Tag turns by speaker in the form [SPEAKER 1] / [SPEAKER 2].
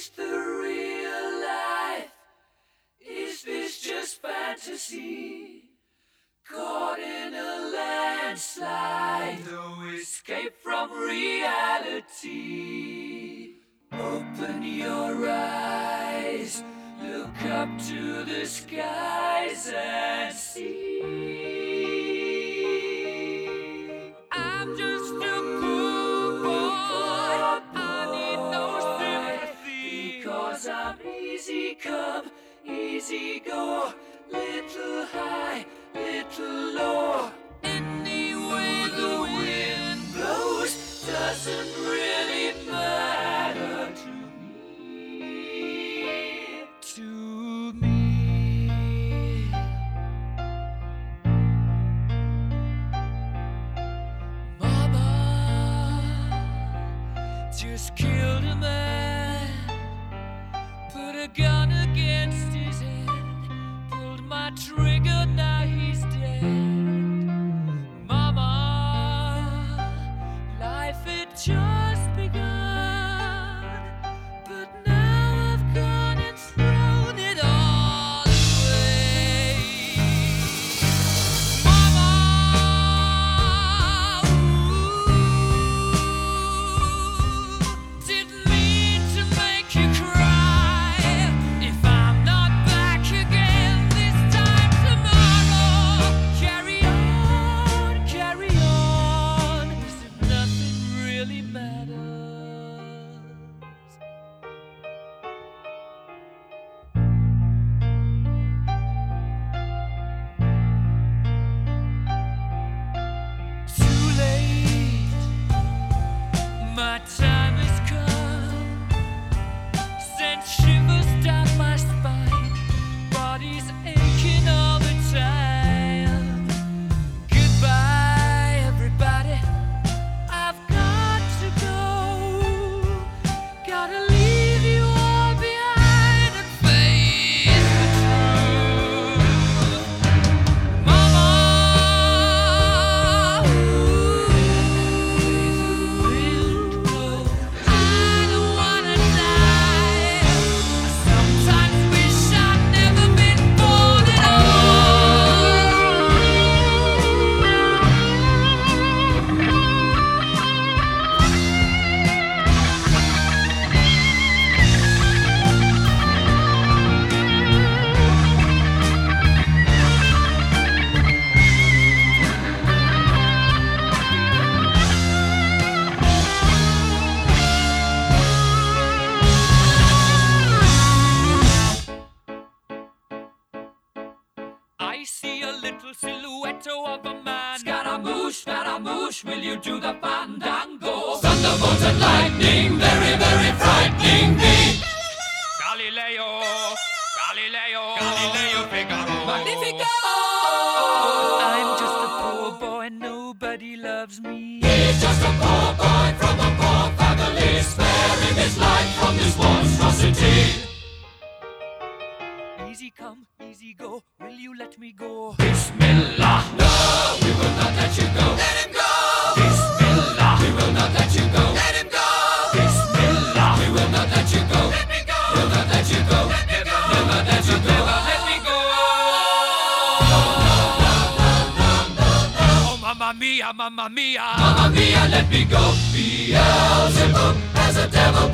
[SPEAKER 1] this the real life? Is this just fantasy? Caught in a landslide, no escape from reality. Open your eyes, look up to the skies and see. I'm just a poor boy, I need no sympathy, because I'm easy come, easy go, little high, little low. Any way the wind blows doesn't really matter to me. To me. Mama just killed a man, put a gun against his head, pulled my trigger, now he's dead. Mama, life had just begun, but now I've gone and thrown it all away. Mama, didn't mean to make you cry. If I'm not back again this time tomorrow, carry on, as if nothing really matters. Too late, my time has come, sent shivers down my spine, body's aching all the time. Goodbye, everybody, I've got to go, gotta leave you all behind and face the truth. Mama, I don't wanna die. I sometimes wish I'd never been born at I see a little silhouette of a man. Scaramouche, will you do the fandango? Thunderbolt and lightning, very, very frightening me. Galileo, Figaro. Magnifico! I'm just a poor boy, nobody loves me. He's just a poor boy from a poor family, sparing his life from this monstrosity. Easy come, easy go, will you let me go? Bismillah, no, we will not let you go. Let him go! Bismillah, we will not let you go. Let him go! Bismillah, we will not let you go. Let me go! We'll not let you go. Let me go! We'll not let you go. Never let me go! Oh, mamma mia, mamma mia. Mamma mia, let me go. Beelzebub has a devil